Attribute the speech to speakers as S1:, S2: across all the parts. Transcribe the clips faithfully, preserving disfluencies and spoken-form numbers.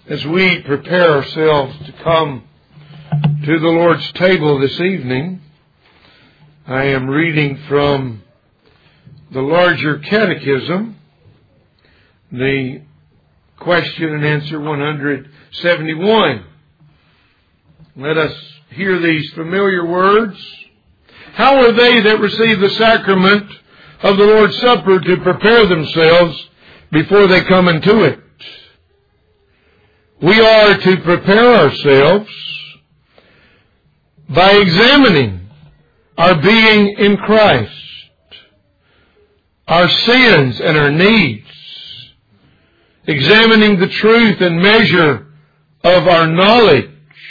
S1: As we prepare ourselves to come to the Lord's table this evening, I am reading from the larger catechism, the question and answer one hundred seventy-one. Let us hear these familiar words. How are they that receive the sacrament of the Lord's Supper to prepare themselves before they come into it? We are to prepare ourselves by examining our being in Christ, our sins and our needs, examining the truth and measure of our knowledge.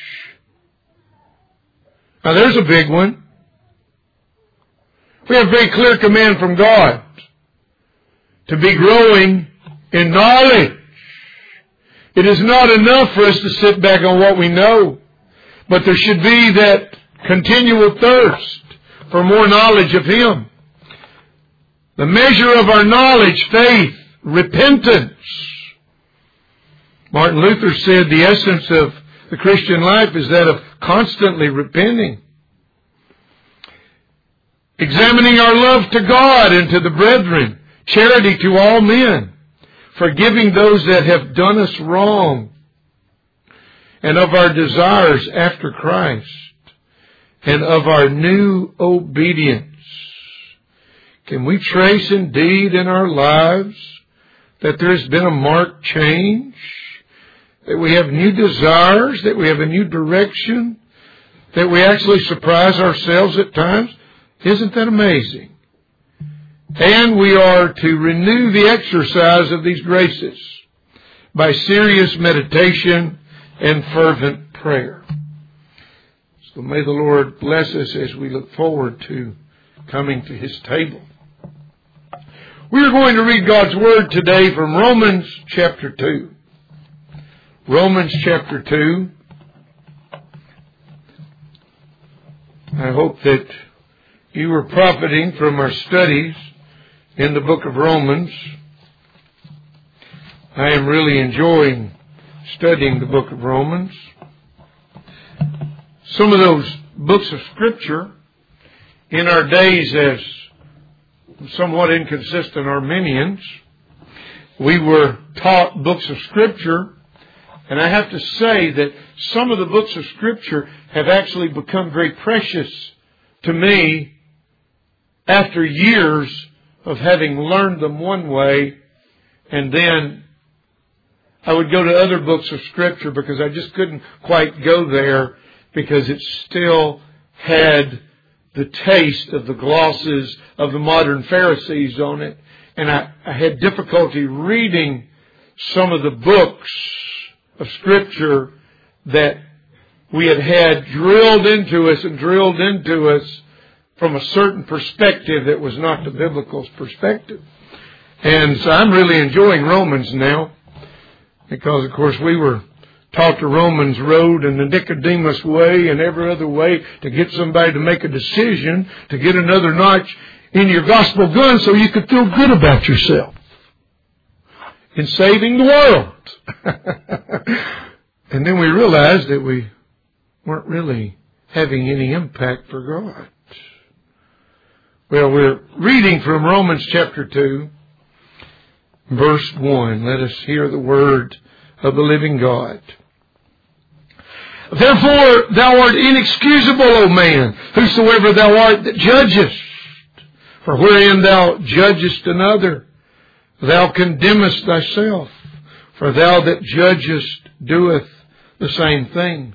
S1: Now there's a big one. We have a very clear command from God to be growing in knowledge. It is not enough for us to sit back on what we know, but there should be that continual thirst for more knowledge of Him. The measure of our knowledge, faith, repentance. Martin Luther said the essence of the Christian life is that of constantly repenting. Examining our love to God and to the brethren, charity to all men, forgiving those that have done us wrong, and of our desires after Christ, and of our new obedience. Can we trace indeed in our lives that there has been a marked change? That we have new desires, that we have a new direction, that we actually surprise ourselves at times? Isn't that amazing? And we are to renew the exercise of these graces by serious meditation and fervent prayer. So may the Lord bless us as we look forward to coming to His table. We are going to read God's Word today from Romans chapter two. Romans chapter two. I hope that you were profiting from our studies in the book of Romans. I am really enjoying studying the book of Romans. Some of those books of Scripture in our days as somewhat inconsistent Arminians, we were taught books of Scripture, and I have to say that some of the books of Scripture have actually become very precious to me after years of having learned them one way, and then I would go to other books of Scripture because I just couldn't quite go there because it still had the taste of the glosses of the modern Pharisees on it. And I, I had difficulty reading some of the books of Scripture that we had had drilled into us and drilled into us from a certain perspective that was not the biblical perspective. And so I'm really enjoying Romans now because, of course, we were taught the Romans road and the Nicodemus way and every other way to get somebody to make a decision, to get another notch in your gospel gun so you could feel good about yourself in saving the world. And then we realized that we weren't really having any impact for God. Well, we're reading from Romans chapter two, verse one. Let us hear the word of the living God. Therefore, thou art inexcusable, O man, whosoever thou art that judgest. For wherein thou judgest another, thou condemnest thyself. For thou that judgest doeth the same things.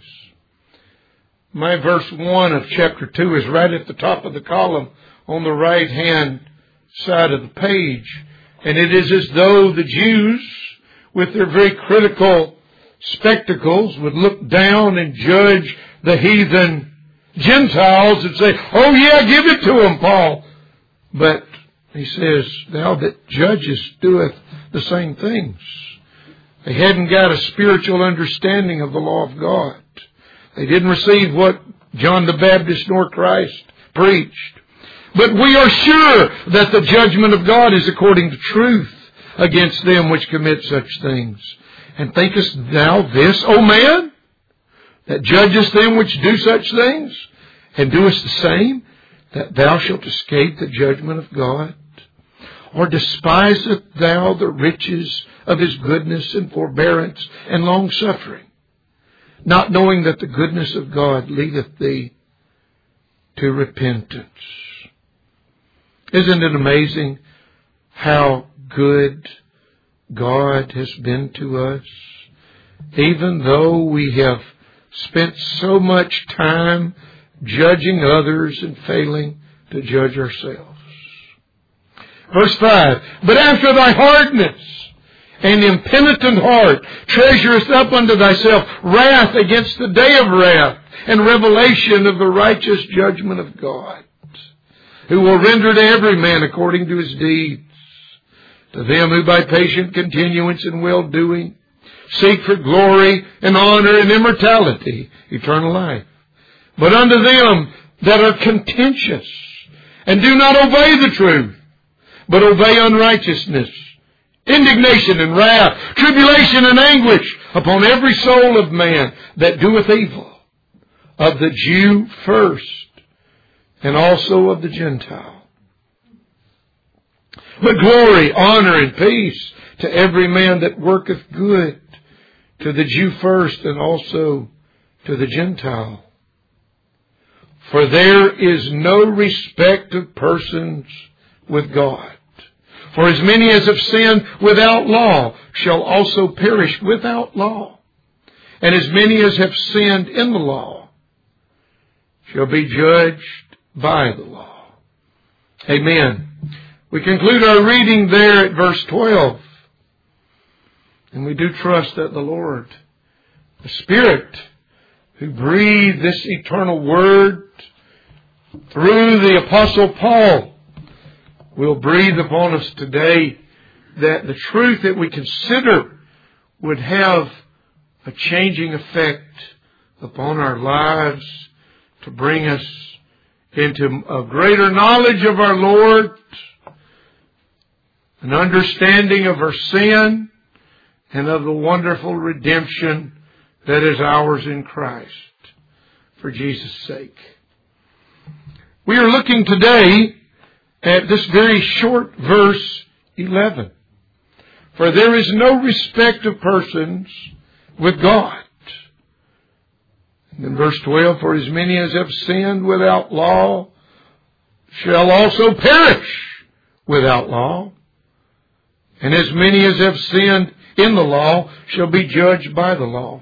S1: My verse one of chapter two is right at the top of the column on the right-hand side of the page. And it is as though the Jews, with their very critical spectacles, would look down and judge the heathen Gentiles and say, oh yeah, give it to them, Paul. But he says, thou that judgest doeth the same things. They hadn't got a spiritual understanding of the law of God. They didn't receive what John the Baptist nor Christ preached. But we are sure that the judgment of God is according to truth against them which commit such things. And thinkest thou this, O man, that judgest them which do such things, and doest the same, that thou shalt escape the judgment of God? Or despisest thou the riches of his goodness and forbearance and long-suffering, not knowing that the goodness of God leadeth thee to repentance? Isn't it amazing how good God has been to us? Even though we have spent so much time judging others and failing to judge ourselves. Verse five, but after thy hardness and impenitent heart treasurest up unto thyself wrath against the day of wrath and revelation of the righteous judgment of God, who will render to every man according to his deeds. To them who by patient continuance in well-doing seek for glory and honor and immortality, eternal life. But unto them that are contentious and do not obey the truth, but obey unrighteousness, indignation and wrath, tribulation and anguish upon every soul of man that doeth evil, of the Jew first, and also of the Gentile. But glory, honor, and peace to every man that worketh good, to the Jew first, and also to the Gentile. For there is no respect of persons with God. For as many as have sinned without law shall also perish without law. And as many as have sinned in the law shall be judged by the law. Amen. We conclude our reading there at verse twelve. And we do trust that the Lord, the Spirit who breathed this eternal word through the Apostle Paul, will breathe upon us today, that the truth that we consider would have a changing effect upon our lives to bring us into a greater knowledge of our Lord, an understanding of our sin, and of the wonderful redemption that is ours in Christ for Jesus' sake. We are looking today at this very short verse eleven. For there is no respect of persons with God. And in verse twelve, for as many as have sinned without law shall also perish without law. And as many as have sinned in the law shall be judged by the law.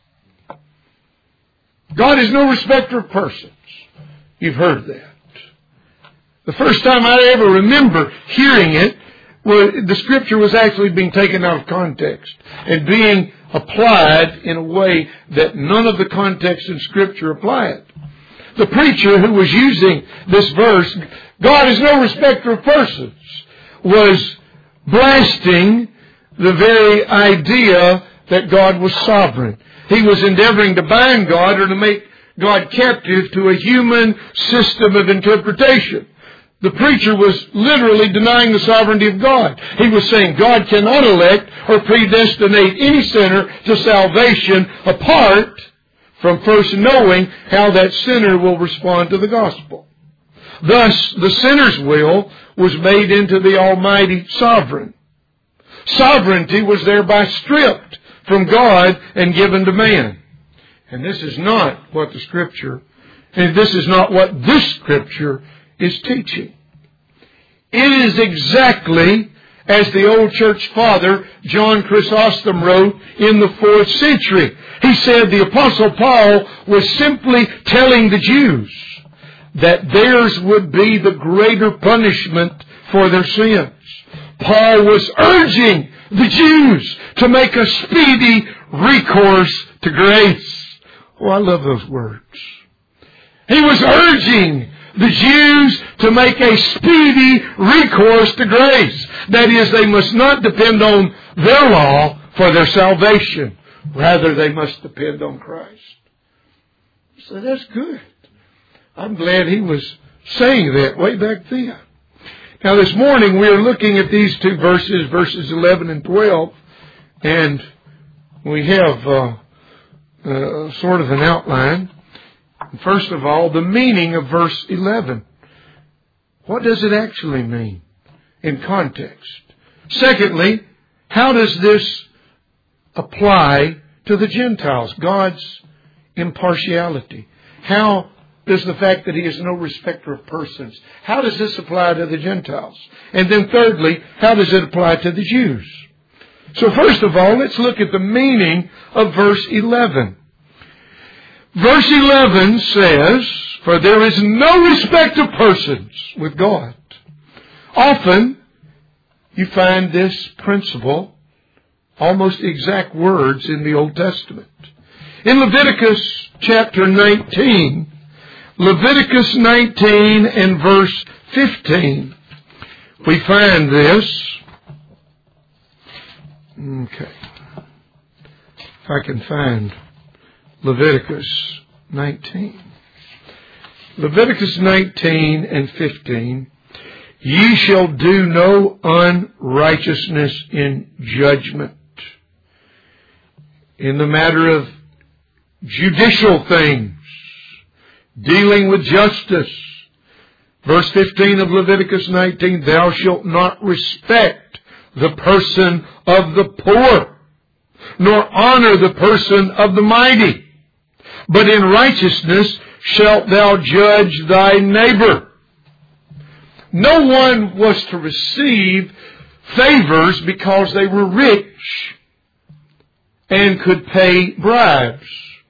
S1: God is no respecter of persons. You've heard that. The first time I ever remember hearing it, well, the Scripture was actually being taken out of context and being applied in a way that none of the context in Scripture apply it. The preacher who was using this verse, God is no respecter of persons, was blasting the very idea that God was sovereign. He was endeavoring to bind God or to make God captive to a human system of interpretation. The preacher was literally denying the sovereignty of God. He was saying God cannot elect or predestinate any sinner to salvation apart from first knowing how that sinner will respond to the gospel. Thus, the sinner's will was made into the Almighty sovereign. Sovereignty was thereby stripped from God and given to man. And this is not what the Scripture, and this is not what this Scripture is teaching. It is exactly as the old church father John Chrysostom wrote in the fourth century. He said the Apostle Paul was simply telling the Jews that theirs would be the greater punishment for their sins. Paul was urging the Jews to make a speedy recourse to grace. Oh, I love those words. He was urging the Jews to make a speedy recourse to grace. That is, they must not depend on their law for their salvation. Rather, they must depend on Christ. So that's good. I'm glad he was saying that way back then. Now this morning we are looking at these two verses, verses eleven and twelve, and we have uh, uh, sort of an outline. First of all, the meaning of verse eleven. What does it actually mean in context? Secondly, how does this apply to the Gentiles? God's impartiality. How does the fact that He is no respecter of persons, how does this apply to the Gentiles? And then thirdly, how does it apply to the Jews? So first of all, let's look at the meaning of verse eleven. Verse eleven says, "For there is no respect of persons with God." Often, you find this principle, almost exact words, in the Old Testament. In Leviticus chapter nineteen, Leviticus nineteen and verse fifteen, we find this. Okay. If I can find Leviticus nineteen. Leviticus nineteen and fifteen. "Ye shall do no unrighteousness in judgment." In the matter of judicial things, dealing with justice. Verse fifteen of Leviticus nineteen, "Thou shalt not respect the person of the poor, nor honor the person of the mighty. But in righteousness shalt thou judge thy neighbor." No one was to receive favors because they were rich and could pay bribes.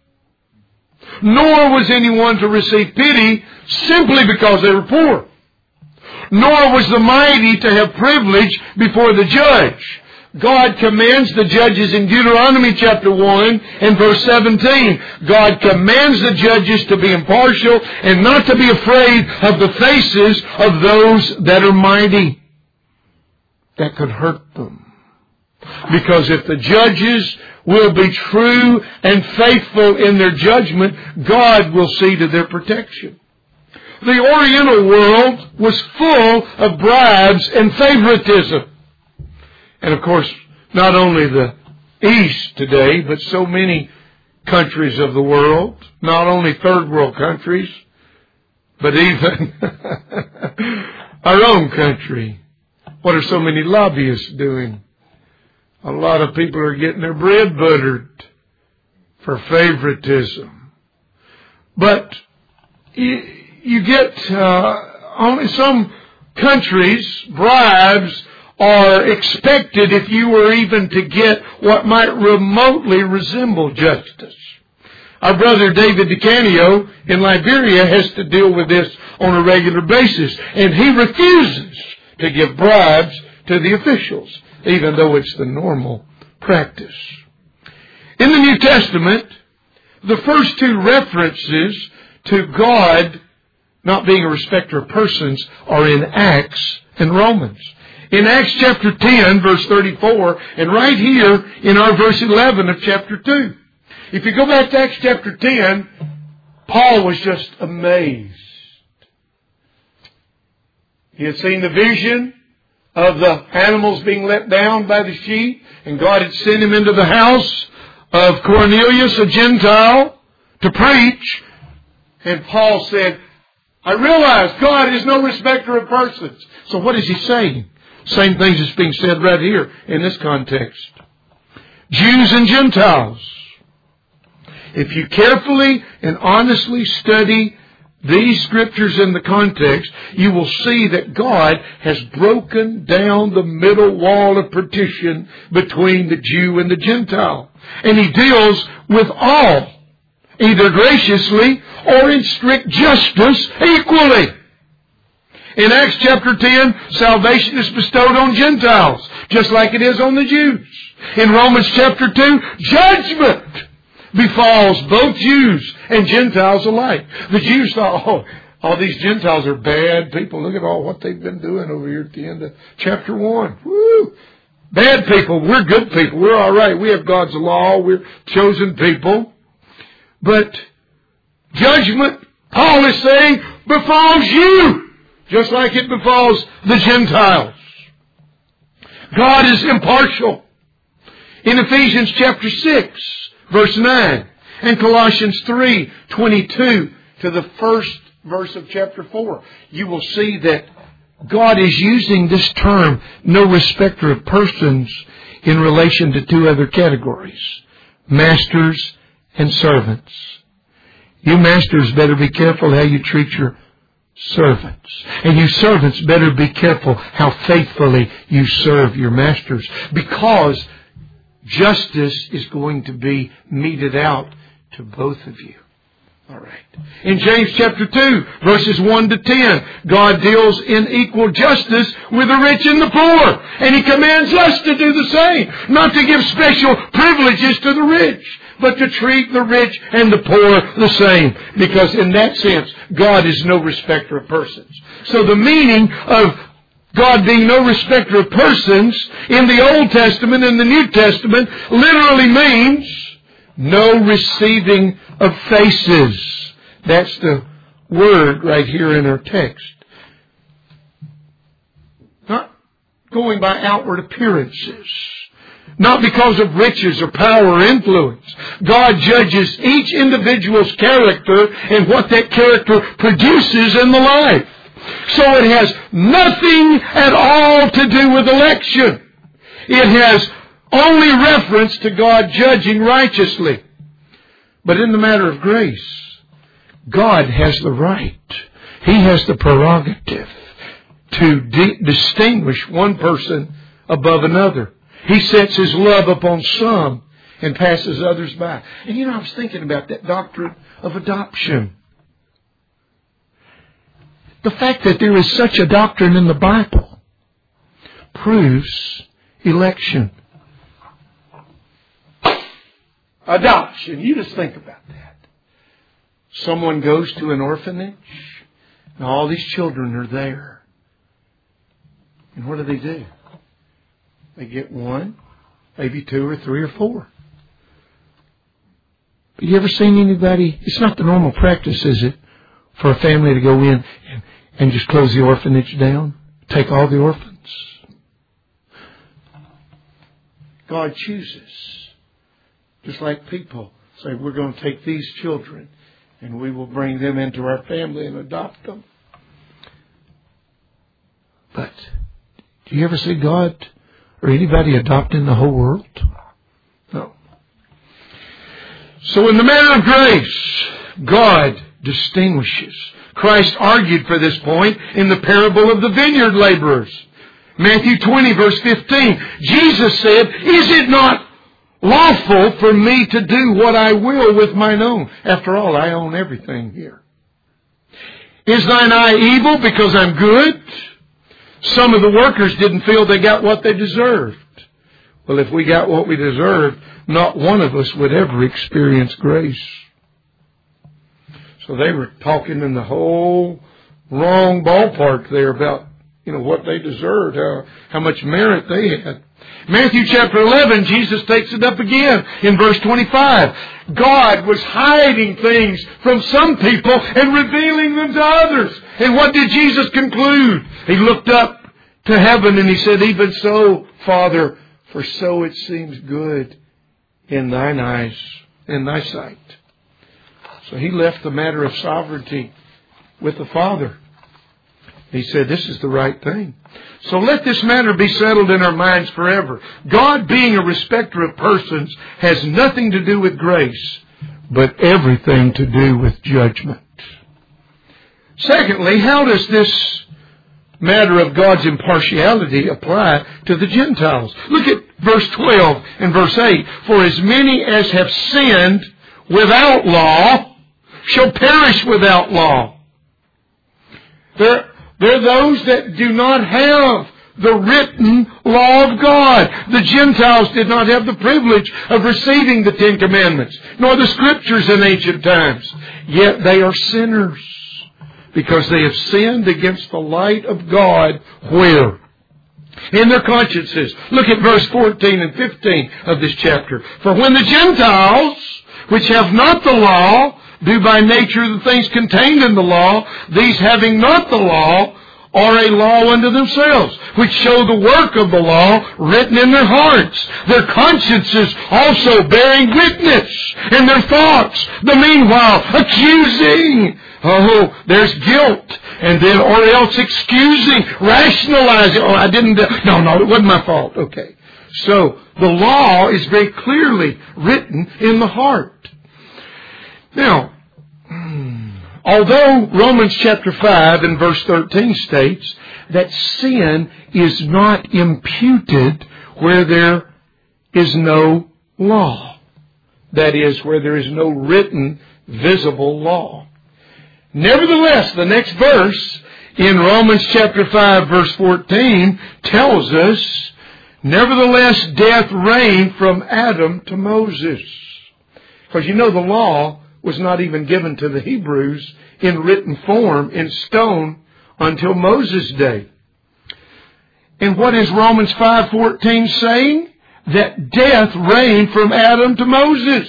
S1: Nor was anyone to receive pity simply because they were poor. Nor was the mighty to have privilege before the judge. God commands the judges in Deuteronomy chapter one and verse seventeen. God commands the judges to be impartial and not to be afraid of the faces of those that are mighty. That could hurt them. Because if the judges will be true and faithful in their judgment, God will see to their protection. The Oriental world was full of bribes and favoritism. And of course, not only the East today, but so many countries of the world, not only third world countries, but even our own country. What are so many lobbyists doing? A lot of people are getting their bread buttered for favoritism. But you, you get, uh, only some countries, bribes are expected if you were even to get what might remotely resemble justice. Our brother David DeCanio in Liberia has to deal with this on a regular basis, and he refuses to give bribes to the officials, even though it's the normal practice. In the New Testament, the first two references to God not being a respecter of persons are in Acts and Romans. In Acts chapter ten, verse thirty-four, and right here in our verse eleven of chapter two. If you go back to Acts chapter ten, Paul was just amazed. He had seen the vision of the animals being let down by the sheep, and God had sent him into the house of Cornelius, a Gentile, to preach. And Paul said, I realize God is no respecter of persons. So what is he saying? Same things that's being said right here in this context. Jews and Gentiles. If you carefully and honestly study these scriptures in the context, you will see that God has broken down the middle wall of partition between the Jew and the Gentile. And He deals with all, either graciously or in strict justice equally. In Acts chapter ten, salvation is bestowed on Gentiles, just like it is on the Jews. In Romans chapter two, judgment befalls both Jews and Gentiles alike. The Jews thought, oh, all these Gentiles are bad people. Look at all what they've been doing over here at the end of chapter one. Woo! Bad people. We're good people. We're all right. We have God's law. We're chosen people. But judgment, Paul is saying, befalls you, just like it befalls the Gentiles. God is impartial. In Ephesians chapter six, verse nine, and Colossians three, twenty-two to the first verse of chapter four, you will see that God is using this term, no respecter of persons, in relation to two other categories, masters and servants. You masters better be careful how you treat your servants. And you servants better be careful how faithfully you serve your masters, because justice is going to be meted out to both of you. All right. In James chapter two, verses one to ten, God deals in equal justice with the rich and the poor. And He commands us to do the same. Not to give special privileges to the rich, but to treat the rich and the poor the same. Because in that sense, God is no respecter of persons. So the meaning of God being no respecter of persons in the Old Testament and the New Testament literally means no receiving of faces. That's the word right here in our text. Not going by outward appearances. Not because of riches or power or influence. God judges each individual's character and what that character produces in the life. So it has nothing at all to do with election. It has only reference to God judging righteously. But in the matter of grace, God has the right. He has the prerogative to di- distinguish one person above another. He sets His love upon some and passes others by. And you know, I was thinking about that doctrine of adoption. The fact that there is such a doctrine in the Bible proves election. Adoption. You just think about that. Someone goes to an orphanage, and all these children are there. And what do they do? They get one, maybe two or three or four. But you ever seen anybody? It's not the normal practice, is it, for a family to go in and, and just close the orphanage down? Take all the orphans? God chooses. Just like people say, we're going to take these children and we will bring them into our family and adopt them. But do you ever see God or anybody adopting the whole world? No. So in the matter of grace, God distinguishes. Christ argued for this point in the parable of the vineyard laborers. Matthew twenty, verse fifteen. Jesus said, "Is it not lawful for me to do what I will with mine own? After all, I own everything here. Is thine eye evil because I'm good?" Some of the workers didn't feel they got what they deserved. Well, if we got what we deserved, not one of us would ever experience grace. So they were talking in the whole wrong ballpark there about, you know, what they deserved, how, how much merit they had. Matthew chapter eleven, Jesus takes it up again in verse twenty-five. God was hiding things from some people and revealing them to others. And what did Jesus conclude? He looked up to heaven and He said, "Even so, Father, for so it seems good in thine eyes, in thy sight." So He left the matter of sovereignty with the Father. He said, this is the right thing. So let this matter be settled in our minds forever. God, being a respecter of persons, has nothing to do with grace, but everything to do with judgment. Secondly, how does this matter of God's impartiality apply to the Gentiles? Look at verse twelve and verse eight. "For as many as have sinned without law shall perish without law." There They're those that do not have the written law of God. The Gentiles did not have the privilege of receiving the Ten Commandments, nor the Scriptures in ancient times. Yet they are sinners, because they have sinned against the light of God. Where? In their consciences. Look at verse fourteen and fifteen of this chapter. "For when the Gentiles, which have not the law, do by nature the things contained in the law, these having not the law are a law unto themselves, which show the work of the law written in their hearts, their consciences also bearing witness, and their thoughts, the meanwhile, accusing. Oh, there's guilt. And then, or else excusing, rationalizing. Oh, I didn't, do, no, no, it wasn't my fault. Okay. So, the law is very clearly written in the heart. Now, although Romans chapter five and verse thirteen states that sin is not imputed where there is no law. That is, where there is no written, visible law. Nevertheless, the next verse in Romans chapter five verse fourteen tells us, nevertheless death reigned from Adam to Moses. Because you know the law was not even given to the Hebrews in written form, in stone, until Moses' day. And what is Romans five fourteen saying? That death reigned from Adam to Moses.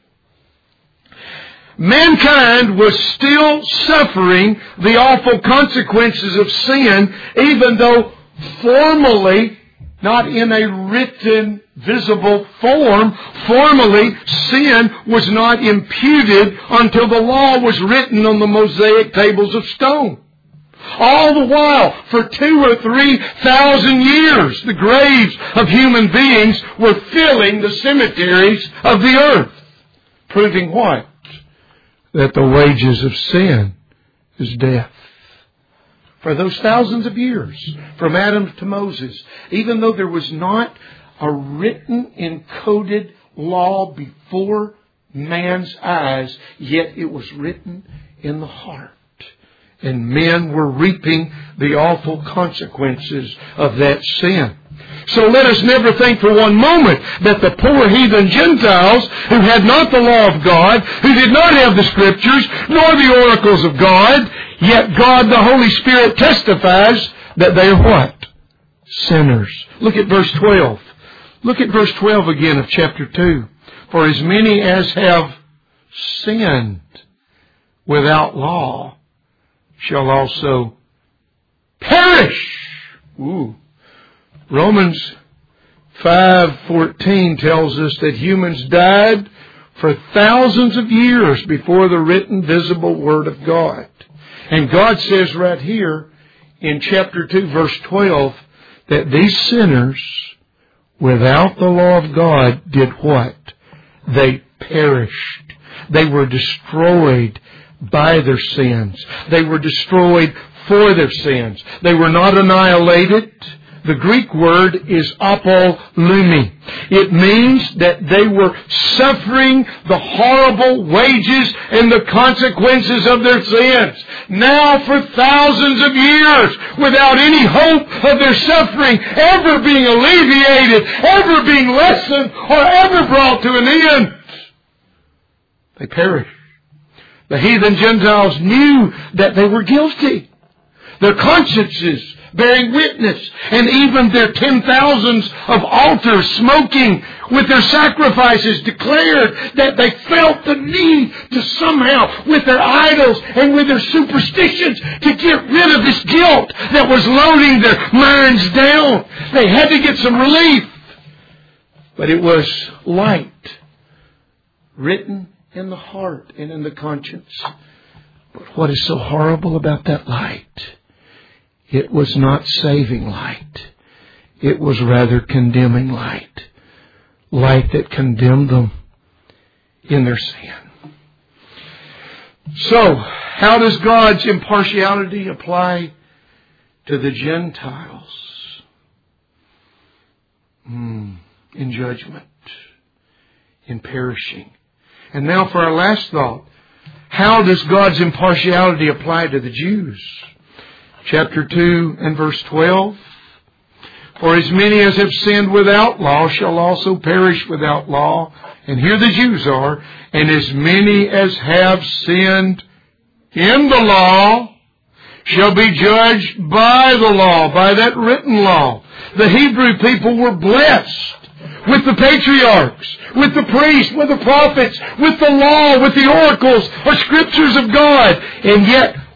S1: Mankind was still suffering the awful consequences of sin, even though formally, not in a written, visible form, formally, sin was not imputed until the law was written on the Mosaic tables of stone. All the while, for two or three thousand years, the graves of human beings were filling the cemeteries of the earth. Proving what? That the wages of sin is death. For those thousands of years, from Adam to Moses, even though there was not a written, encoded law before man's eyes, yet it was written in the heart. And men were reaping the awful consequences of that sin. So let us never think for one moment that the poor heathen Gentiles, who had not the law of God, who did not have the Scriptures, nor the oracles of God, yet God the Holy Spirit testifies that they are what? Sinners. Look at verse twelve. Look at verse twelve again of chapter two. For as many as have sinned without law shall also perish. Ooh. Romans five fourteen tells us that humans died for thousands of years before the written, visible Word of God. And God says right here in chapter two, verse twelve, that these sinners, without the law of God, did what? They perished. They were destroyed by their sins. They were destroyed for their sins. They were not annihilated. The Greek word is apolumi. It means that they were suffering the horrible wages and the consequences of their sins. Now for thousands of years, without any hope of their suffering ever being alleviated, ever being lessened, or ever brought to an end, they perished. The heathen Gentiles knew that they were guilty. Their consciences bearing witness, and even their ten thousands of altars smoking with their sacrifices declared that they felt the need to somehow, with their idols and with their superstitions, to get rid of this guilt that was loading their minds down. They had to get some relief. But it was light, written in the heart and in the conscience. But what is so horrible about that light? It was not saving light. It was rather condemning light. Light that condemned them in their sin. So, how does God's impartiality apply to the Gentiles? Mm, in judgment. In perishing. And now for our last thought. How does God's impartiality apply to the Jews? Chapter two and verse twelve. For as many as have sinned without law shall also perish without law. And here the Jews are. And as many as have sinned in the law shall be judged by the law, by that written law. The Hebrew people were blessed with the patriarchs, with the priests, with the prophets, with the law, with the oracles or scriptures of God. And yet,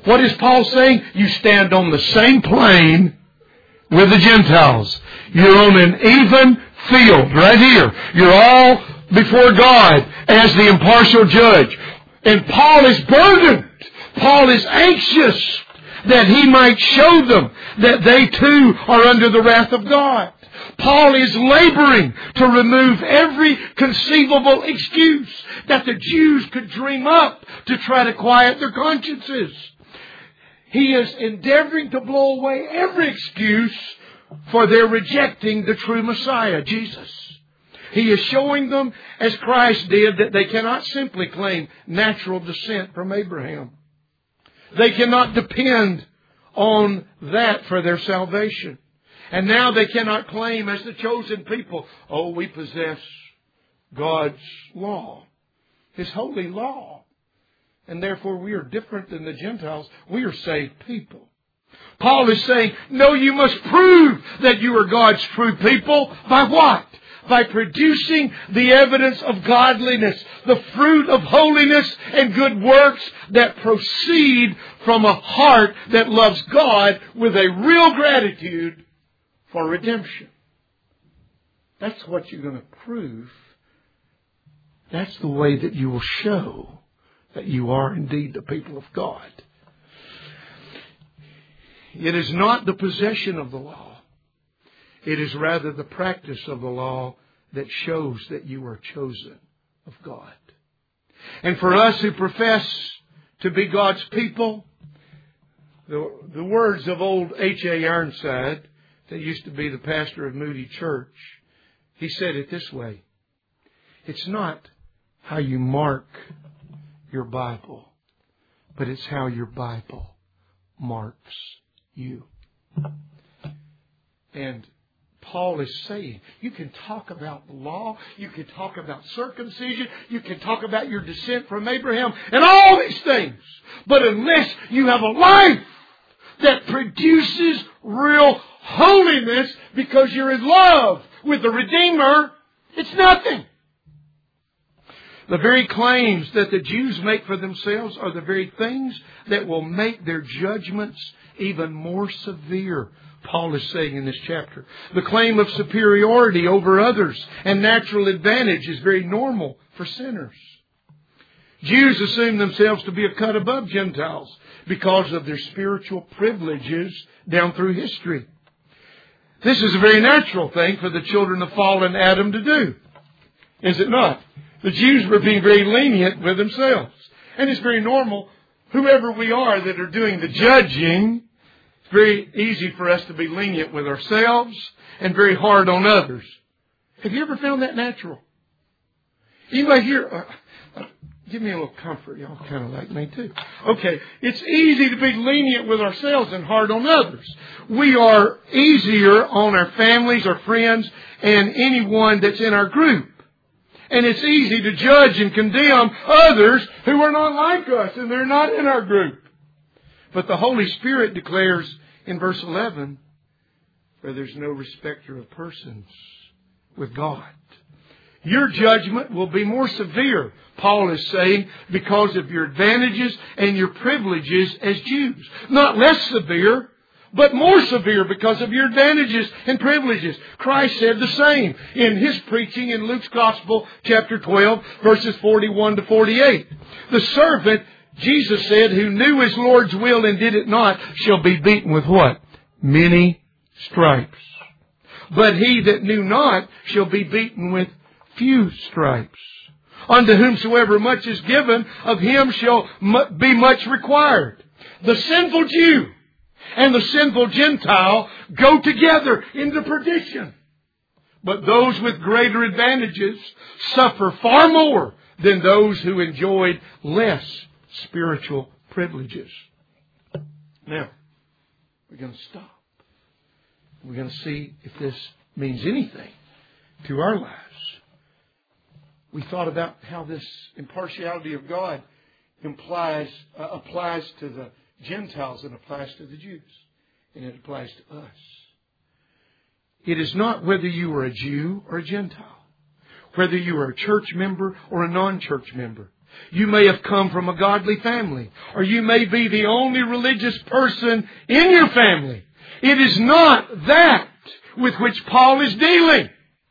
S1: What is Paul saying? You stand on the same plane with the Gentiles. You're on an even field right here. You're all before God as the impartial judge. And Paul is burdened. Paul is anxious that he might show them that they too are under the wrath of God. Paul is laboring to remove every conceivable excuse that the Jews could dream up to try to quiet their consciences. He is endeavoring to blow away every excuse for their rejecting the true Messiah, Jesus. He is showing them, as Christ did, that they cannot simply claim natural descent from Abraham. They cannot depend on that for their salvation. And now they cannot claim as the chosen people, oh, we possess God's law, His holy law. And therefore we are different than the Gentiles. We are saved people. Paul is saying, no, you must prove that you are God's true people. By what? By producing the evidence of godliness, the fruit of holiness and good works that proceed from a heart that loves God with a real gratitude for redemption. That's what you're going to prove. That's the way that you will show that you are indeed the people of God. It is not the possession of the law. It is rather the practice of the law that shows that you are chosen of God. And for us who profess to be God's people, the, the words of old H A Ironside, that used to be the pastor of Moody Church, he said it this way: it's not how you mark your Bible, but it's how your Bible marks you. And Paul is saying, you can talk about the law, you can talk about circumcision, you can talk about your descent from Abraham, and all these things. But unless you have a life that produces real holiness because you're in love with the Redeemer, it's nothing. The very claims that the Jews make for themselves are the very things that will make their judgments even more severe, Paul is saying in this chapter. The claim of superiority over others and natural advantage is very normal for sinners. Jews assume themselves to be a cut above Gentiles because of their spiritual privileges down through history. This is a very natural thing for the children of fallen Adam to do, is it not? The Jews were being very lenient with themselves. And it's very normal, whoever we are that are doing the judging, it's very easy for us to be lenient with ourselves and very hard on others. Have you ever found that natural? Anybody here? Uh, uh, give me a little comfort. Y'all kind of like me too. Okay. It's easy to be lenient with ourselves and hard on others. We are easier on our families, our friends, and anyone that's in our group. And it's easy to judge and condemn others who are not like us and they're not in our group. But the Holy Spirit declares in verse eleven, for there's no respecter of persons with God. Your judgment will be more severe, Paul is saying, because of your advantages and your privileges as Jews. Not less severe, but more severe because of your advantages and privileges. Christ said the same in His preaching in Luke's Gospel, chapter twelve, verses forty-one to forty-eight. The servant, Jesus said, who knew his Lord's will and did it not, shall be beaten with what? Many stripes. But he that knew not shall be beaten with few stripes. Unto whomsoever much is given, of him shall be much required. The sinful Jew and the sinful Gentile go together into perdition. But those with greater advantages suffer far more than those who enjoyed less spiritual privileges. Now, we're going to stop. We're going to see if this means anything to our lives. We thought about how this impartiality of God implies, uh, applies to the Gentiles and applies to the Jews. And it applies to us. It is not whether you are a Jew or a Gentile, whether you are a church member or a non-church member. You may have come from a godly family, or you may be the only religious person in your family. It is not that with which Paul is dealing.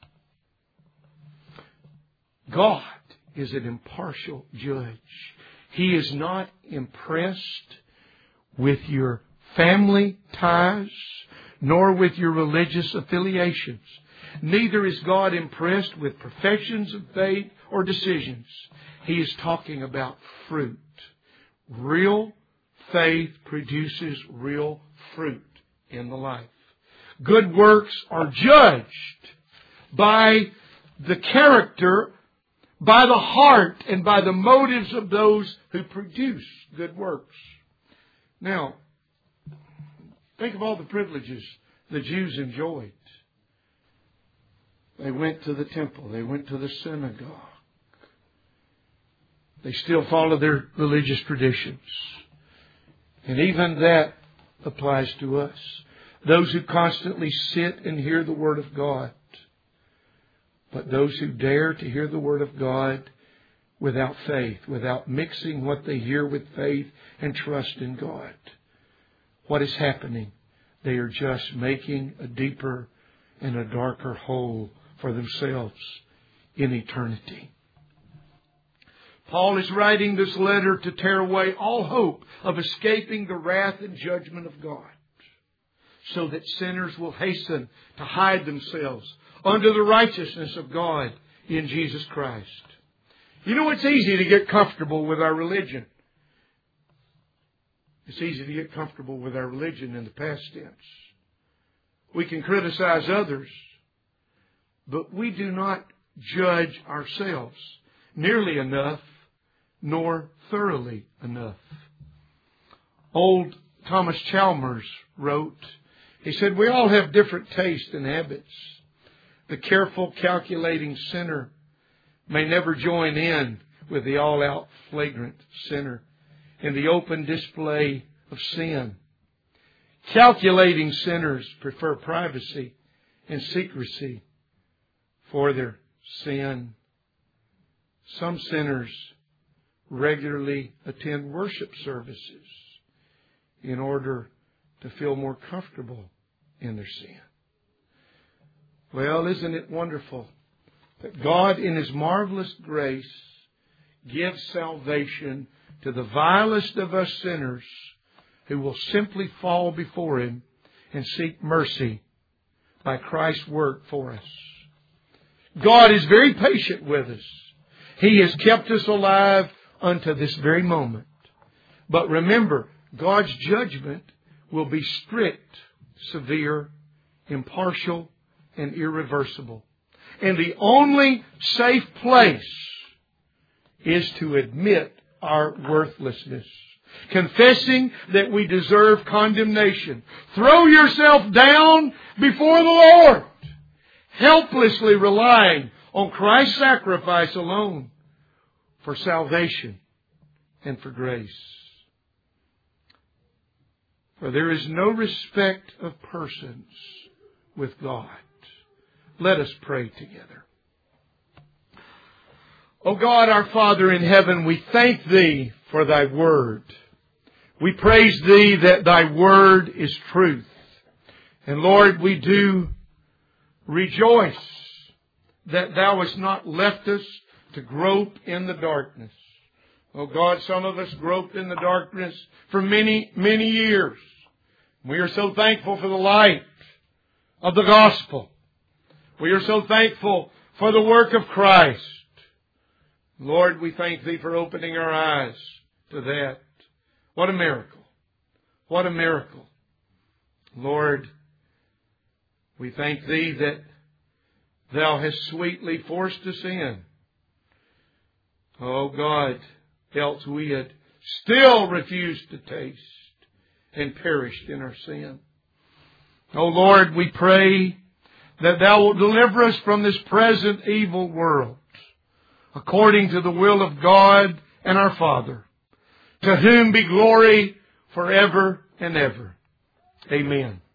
S1: God is an impartial judge. He is not impressed with your family ties, nor with your religious affiliations. Neither is God impressed with professions of faith or decisions. He is talking about fruit. Real faith produces real fruit in the life. Good works are judged by the character, by the heart, and by the motives of those who produce good works. Now, think of all the privileges the Jews enjoyed. They went to the temple. They went to the synagogue. They still follow their religious traditions. And even that applies to us. Those who constantly sit and hear the Word of God. But those who dare to hear the Word of God without faith, without mixing what they hear with faith and trust in God. What is happening? They are just making a deeper and a darker hole for themselves in eternity. Paul is writing this letter to tear away all hope of escaping the wrath and judgment of God, so that sinners will hasten to hide themselves under the righteousness of God in Jesus Christ. You know, it's easy to get comfortable with our religion. It's easy to get comfortable with our religion in the past tense. We can criticize others, but we do not judge ourselves nearly enough, nor thoroughly enough. Old Thomas Chalmers wrote, he said, we all have different tastes and habits. The careful, calculating sinner may never join in with the all-out, flagrant sinner in the open display of sin. Calculating sinners prefer privacy and secrecy for their sin. Some sinners regularly attend worship services in order to feel more comfortable in their sin. Well, isn't it wonderful that God in His marvelous grace gives salvation to the vilest of us sinners who will simply fall before Him and seek mercy by Christ's work for us. God is very patient with us. He has kept us alive unto this very moment. But remember, God's judgment will be strict, severe, impartial, and irreversible. And the only safe place is to admit our worthlessness, confessing that we deserve condemnation. Throw yourself down before the Lord, helplessly relying on Christ's sacrifice alone for salvation and for grace. For there is no respect of persons with God. Let us pray together. O God, our Father in heaven, we thank Thee for Thy Word. We praise Thee that Thy Word is truth. And Lord, we do rejoice that Thou hast not left us to grope in the darkness. Oh God, some of us groped in the darkness for many, many years. We are so thankful for the light of the gospel. We are so thankful for the work of Christ. Lord, we thank Thee for opening our eyes to that. What a miracle. What a miracle. Lord, we thank Thee that Thou hast sweetly forced us in. Oh God, else we had still refused to taste and perished in our sin. Oh Lord, we pray that Thou wilt deliver us from this present evil world, according to the will of God and our Father, to whom be glory forever and ever. Amen.